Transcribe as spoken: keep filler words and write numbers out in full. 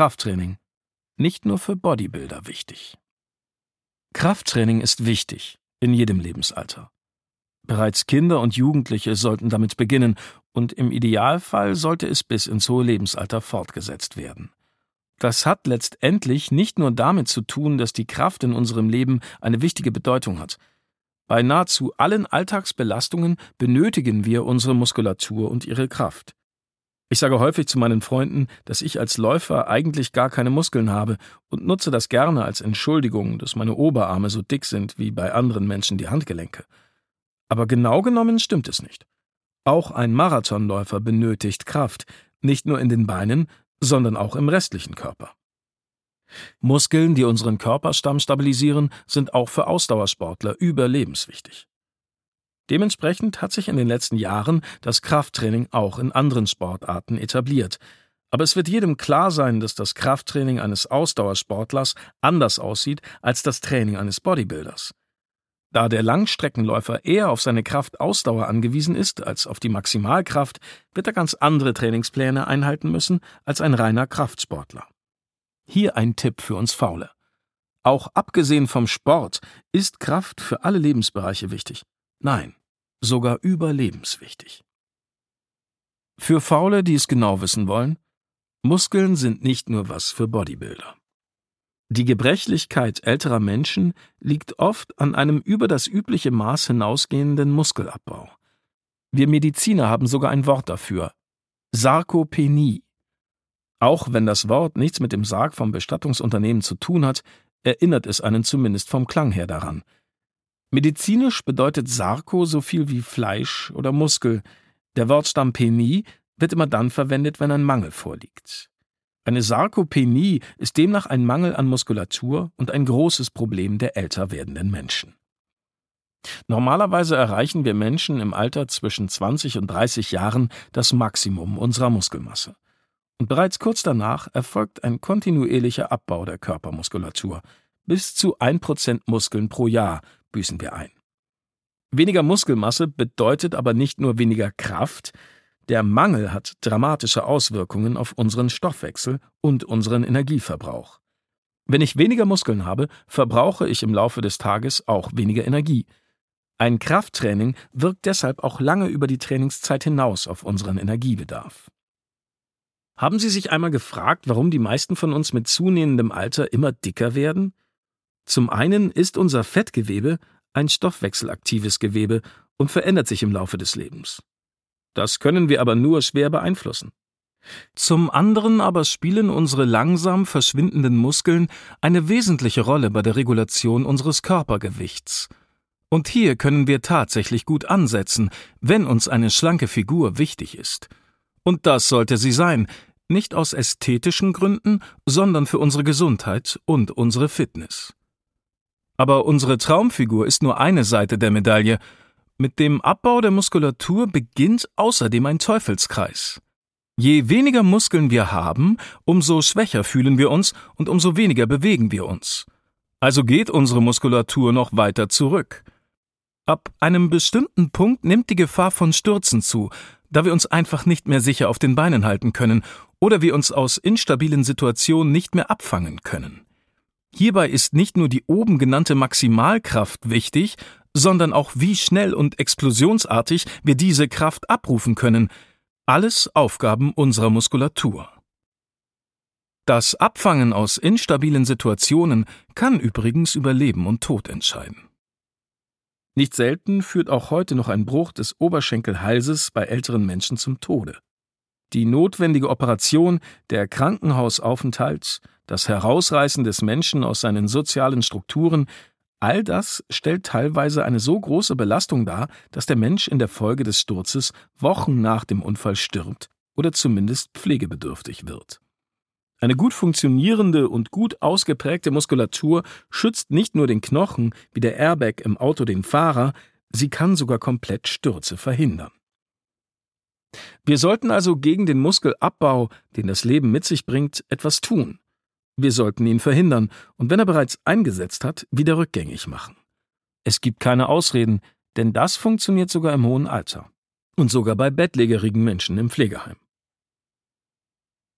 Krafttraining. Nicht nur für Bodybuilder wichtig. Krafttraining ist wichtig, in jedem Lebensalter. Bereits Kinder und Jugendliche sollten damit beginnen und im Idealfall sollte es bis ins hohe Lebensalter fortgesetzt werden. Das hat letztendlich nicht nur damit zu tun, dass die Kraft in unserem Leben eine wichtige Bedeutung hat. Bei nahezu allen Alltagsbelastungen benötigen wir unsere Muskulatur und ihre Kraft. Ich sage häufig zu meinen Freunden, dass ich als Läufer eigentlich gar keine Muskeln habe und nutze das gerne als Entschuldigung, dass meine Oberarme so dick sind wie bei anderen Menschen die Handgelenke. Aber genau genommen stimmt es nicht. Auch ein Marathonläufer benötigt Kraft, nicht nur in den Beinen, sondern auch im restlichen Körper. Muskeln, die unseren Körperstamm stabilisieren, sind auch für Ausdauersportler überlebenswichtig. Dementsprechend hat sich in den letzten Jahren das Krafttraining auch in anderen Sportarten etabliert. Aber es wird jedem klar sein, dass das Krafttraining eines Ausdauersportlers anders aussieht als das Training eines Bodybuilders. Da der Langstreckenläufer eher auf seine Kraftausdauer angewiesen ist als auf die Maximalkraft, wird er ganz andere Trainingspläne einhalten müssen als ein reiner Kraftsportler. Hier ein Tipp für uns Faule. Auch abgesehen vom Sport ist Kraft für alle Lebensbereiche wichtig. Nein, sogar überlebenswichtig. Für Faule, die es genau wissen wollen, Muskeln sind nicht nur was für Bodybuilder. Die Gebrechlichkeit älterer Menschen liegt oft an einem über das übliche Maß hinausgehenden Muskelabbau. Wir Mediziner haben sogar ein Wort dafür: Sarkopenie. Auch wenn das Wort nichts mit dem Sarg vom Bestattungsunternehmen zu tun hat, erinnert es einen zumindest vom Klang her daran. Medizinisch bedeutet Sarko so viel wie Fleisch oder Muskel. Der Wortstamm Penie wird immer dann verwendet, wenn ein Mangel vorliegt. Eine Sarkopenie ist demnach ein Mangel an Muskulatur und ein großes Problem der älter werdenden Menschen. Normalerweise erreichen wir Menschen im Alter zwischen zwanzig und dreißig Jahren das Maximum unserer Muskelmasse. Und bereits kurz danach erfolgt ein kontinuierlicher Abbau der Körpermuskulatur. Bis zu ein Prozent Muskeln pro Jahr büßen wir ein. Weniger Muskelmasse bedeutet aber nicht nur weniger Kraft. Der Mangel hat dramatische Auswirkungen auf unseren Stoffwechsel und unseren Energieverbrauch. Wenn ich weniger Muskeln habe, verbrauche ich im Laufe des Tages auch weniger Energie. Ein Krafttraining wirkt deshalb auch lange über die Trainingszeit hinaus auf unseren Energiebedarf. Haben Sie sich einmal gefragt, warum die meisten von uns mit zunehmendem Alter immer dicker werden? Zum einen ist unser Fettgewebe ein stoffwechselaktives Gewebe und verändert sich im Laufe des Lebens. Das können wir aber nur schwer beeinflussen. Zum anderen aber spielen unsere langsam verschwindenden Muskeln eine wesentliche Rolle bei der Regulation unseres Körpergewichts. Und hier können wir tatsächlich gut ansetzen, wenn uns eine schlanke Figur wichtig ist. Und das sollte sie sein, nicht aus ästhetischen Gründen, sondern für unsere Gesundheit und unsere Fitness. Aber unsere Traumfigur ist nur eine Seite der Medaille. Mit dem Abbau der Muskulatur beginnt außerdem ein Teufelskreis. Je weniger Muskeln wir haben, umso schwächer fühlen wir uns und umso weniger bewegen wir uns. Also geht unsere Muskulatur noch weiter zurück. Ab einem bestimmten Punkt nimmt die Gefahr von Stürzen zu, da wir uns einfach nicht mehr sicher auf den Beinen halten können oder wir uns aus instabilen Situationen nicht mehr abfangen können. Hierbei ist nicht nur die oben genannte Maximalkraft wichtig, sondern auch wie schnell und explosionsartig wir diese Kraft abrufen können. Alles Aufgaben unserer Muskulatur. Das Abfangen aus instabilen Situationen kann übrigens über Leben und Tod entscheiden. Nicht selten führt auch heute noch ein Bruch des Oberschenkelhalses bei älteren Menschen zum Tode. Die notwendige Operation, der Krankenhausaufenthalt, das Herausreißen des Menschen aus seinen sozialen Strukturen, all das stellt teilweise eine so große Belastung dar, dass der Mensch in der Folge des Sturzes Wochen nach dem Unfall stirbt oder zumindest pflegebedürftig wird. Eine gut funktionierende und gut ausgeprägte Muskulatur schützt nicht nur den Knochen wie der Airbag im Auto den Fahrer, sie kann sogar komplett Stürze verhindern. Wir sollten also gegen den Muskelabbau, den das Leben mit sich bringt, etwas tun. Wir sollten ihn verhindern und wenn er bereits eingesetzt hat, wieder rückgängig machen. Es gibt keine Ausreden, denn das funktioniert sogar im hohen Alter und sogar bei bettlägerigen Menschen im Pflegeheim.